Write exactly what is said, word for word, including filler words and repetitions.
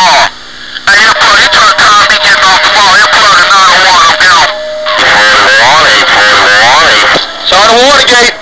ball. Hey, you put, you trying to time me getting off the ball. You put on a nine oh one, I'm gone. eight forty-one, eight forty-one, eight. Sergeant Watergate.